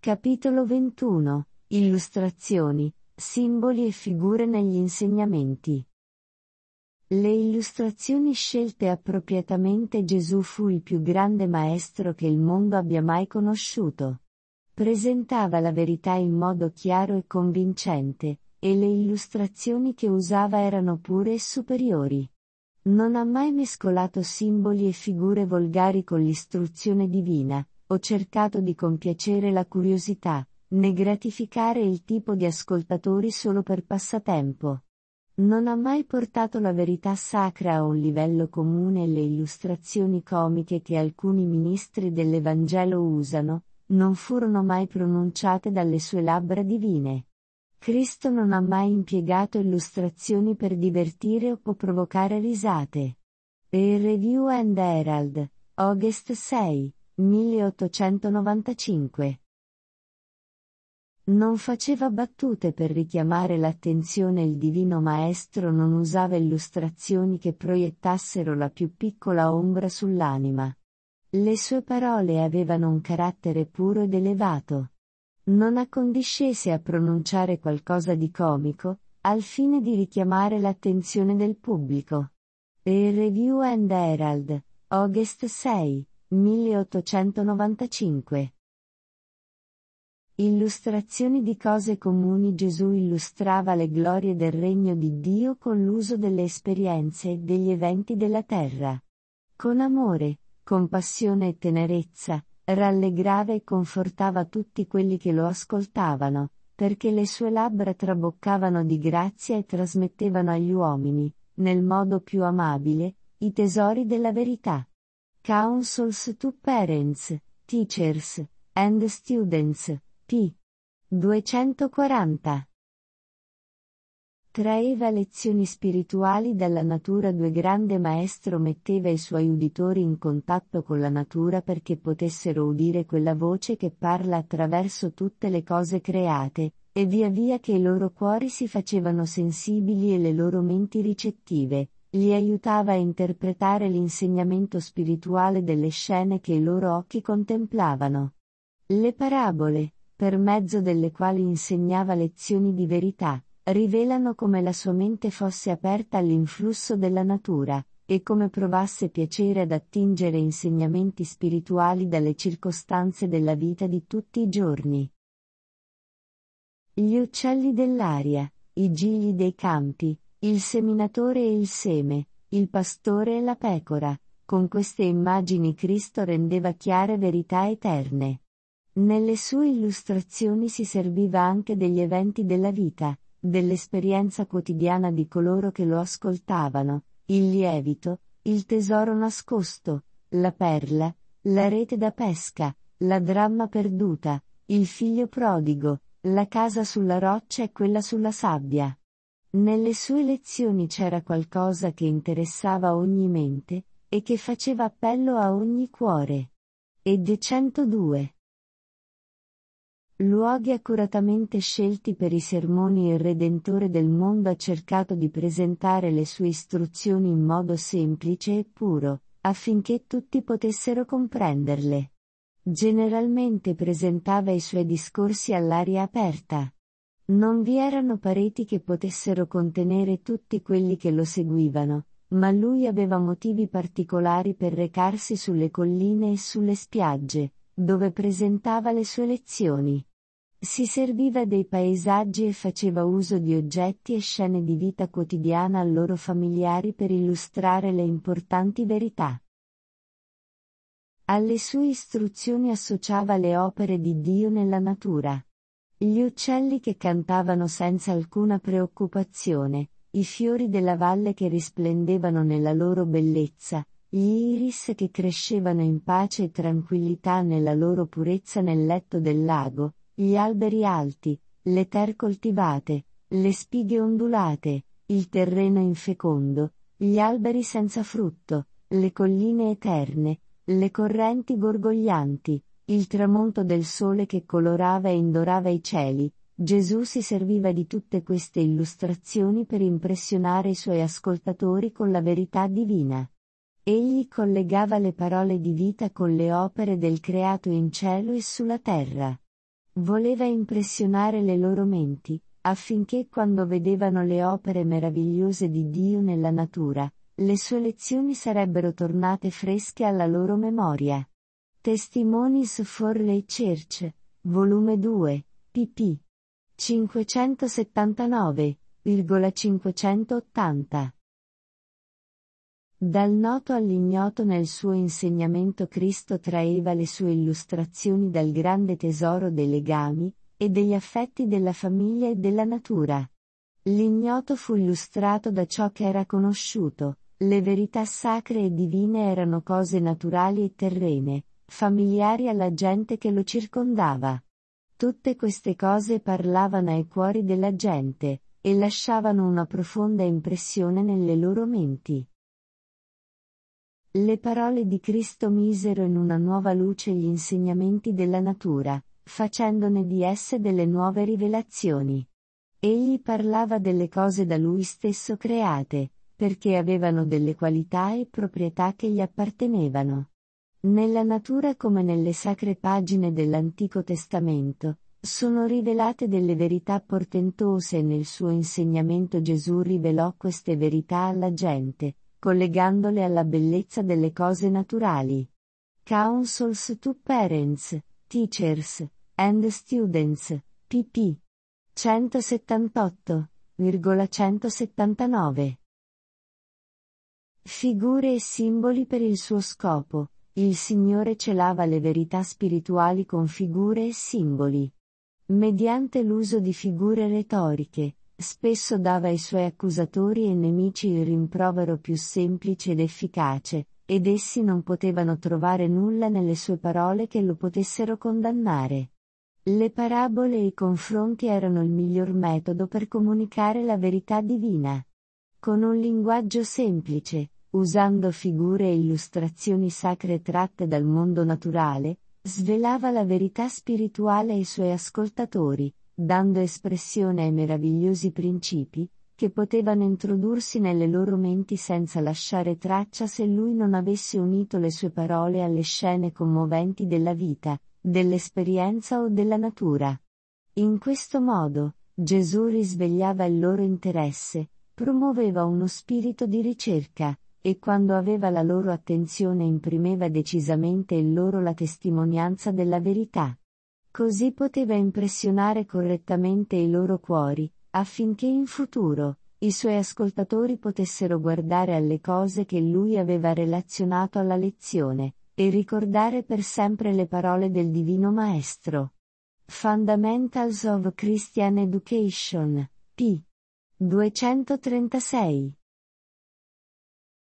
Capitolo 21. Illustrazioni, simboli e figure negli insegnamenti. Le illustrazioni scelte appropriatamente. Gesù fu il più grande maestro che il mondo abbia mai conosciuto. Presentava la verità in modo chiaro e convincente, e le illustrazioni che usava erano pure e superiori. Non ha mai mescolato simboli e figure volgari con l'istruzione divina, o cercato di compiacere la curiosità, né gratificare il tipo di ascoltatori solo per passatempo. Non ha mai portato la verità sacra a un livello comune. Le illustrazioni comiche che alcuni ministri dell'Evangelo usano, non furono mai pronunciate dalle sue labbra divine. Cristo non ha mai impiegato illustrazioni per divertire o provocare risate. Il Review and Herald, August 6, 1895. Non faceva battute per richiamare l'attenzione. Il divino maestro non usava illustrazioni che proiettassero la più piccola ombra sull'anima. Le sue parole avevano un carattere puro ed elevato. Non accondiscese a pronunciare qualcosa di comico, al fine di richiamare l'attenzione del pubblico. Il Review and Herald, August 6, 1895. Illustrazioni di cose comuni. Gesù illustrava le glorie del regno di Dio con l'uso delle esperienze e degli eventi della terra. Con amore, compassione e tenerezza, rallegrava e confortava tutti quelli che lo ascoltavano, perché le sue labbra traboccavano di grazia e trasmettevano agli uomini, nel modo più amabile, i tesori della verità. Counsels to Parents, Teachers, and Students, p. 240. Traeva lezioni spirituali dalla natura. Grande maestro metteva i suoi uditori in contatto con la natura perché potessero udire quella voce che parla attraverso tutte le cose create, e via via che i loro cuori si facevano sensibili e le loro menti ricettive, li aiutava a interpretare l'insegnamento spirituale delle scene che i loro occhi contemplavano. Le parabole, per mezzo delle quali insegnava lezioni di verità, rivelano come la sua mente fosse aperta all'influsso della natura, e come provasse piacere ad attingere insegnamenti spirituali dalle circostanze della vita di tutti i giorni. Gli uccelli dell'aria, i gigli dei campi, il seminatore e il seme, il pastore e la pecora, con queste immagini Cristo rendeva chiare verità eterne. Nelle sue illustrazioni si serviva anche degli eventi della vita, dell'esperienza quotidiana di coloro che lo ascoltavano, il lievito, il tesoro nascosto, la perla, la rete da pesca, la dramma perduta, il figlio prodigo, la casa sulla roccia e quella sulla sabbia. Nelle sue lezioni c'era qualcosa che interessava ogni mente, e che faceva appello a ogni cuore. Ed 102. Luoghi accuratamente scelti per i sermoni. Il Redentore del mondo ha cercato di presentare le sue istruzioni in modo semplice e puro, affinché tutti potessero comprenderle. Generalmente presentava i suoi discorsi all'aria aperta. Non vi erano pareti che potessero contenere tutti quelli che lo seguivano, ma lui aveva motivi particolari per recarsi sulle colline e sulle spiagge, dove presentava le sue lezioni. Si serviva dei paesaggi e faceva uso di oggetti e scene di vita quotidiana a loro familiari per illustrare le importanti verità. Alle sue istruzioni associava le opere di Dio nella natura. Gli uccelli che cantavano senza alcuna preoccupazione, i fiori della valle che risplendevano nella loro bellezza, gli iris che crescevano in pace e tranquillità nella loro purezza nel letto del lago, gli alberi alti, le terre coltivate, le spighe ondulate, il terreno infecondo, gli alberi senza frutto, le colline eterne, le correnti gorgoglianti, il tramonto del sole che colorava e indorava i cieli. Gesù si serviva di tutte queste illustrazioni per impressionare i suoi ascoltatori con la verità divina. Egli collegava le parole di vita con le opere del creato in cielo e sulla terra. Voleva impressionare le loro menti, affinché quando vedevano le opere meravigliose di Dio nella natura, le sue lezioni sarebbero tornate fresche alla loro memoria. Testimonies for the Church, volume 2, pp. 579,580. Dal noto all'ignoto nel suo insegnamento Cristo traeva le sue illustrazioni dal grande tesoro dei legami, e degli affetti della famiglia e della natura. L'ignoto fu illustrato da ciò che era conosciuto, le verità sacre e divine erano cose naturali e terrene, familiari alla gente che lo circondava. Tutte queste cose parlavano ai cuori della gente, e lasciavano una profonda impressione nelle loro menti. Le parole di Cristo misero in una nuova luce gli insegnamenti della natura, facendone di esse delle nuove rivelazioni. Egli parlava delle cose da lui stesso create, perché avevano delle qualità e proprietà che gli appartenevano. Nella natura come nelle sacre pagine dell'Antico Testamento, sono rivelate delle verità portentose e nel suo insegnamento Gesù rivelò queste verità alla gente, collegandole alla bellezza delle cose naturali. Counsels to Parents, Teachers, and Students, pp. 178,179. Figure e simboli per il suo scopo. Il Signore celava le verità spirituali con figure e simboli. Mediante l'uso di figure retoriche, spesso dava ai suoi accusatori e nemici il rimprovero più semplice ed efficace, ed essi non potevano trovare nulla nelle sue parole che lo potessero condannare. Le parabole e i confronti erano il miglior metodo per comunicare la verità divina. Con un linguaggio semplice, usando figure e illustrazioni sacre tratte dal mondo naturale, svelava la verità spirituale ai suoi ascoltatori, dando espressione ai meravigliosi principi, che potevano introdursi nelle loro menti senza lasciare traccia se lui non avesse unito le sue parole alle scene commoventi della vita, dell'esperienza o della natura. In questo modo, Gesù risvegliava il loro interesse, promuoveva uno spirito di ricerca, e quando aveva la loro attenzione imprimeva decisamente in loro la testimonianza della verità. Così poteva impressionare correttamente i loro cuori, affinché in futuro, i suoi ascoltatori potessero guardare alle cose che lui aveva relazionato alla lezione, e ricordare per sempre le parole del Divino Maestro. Fundamentals of Christian Education, p. 236.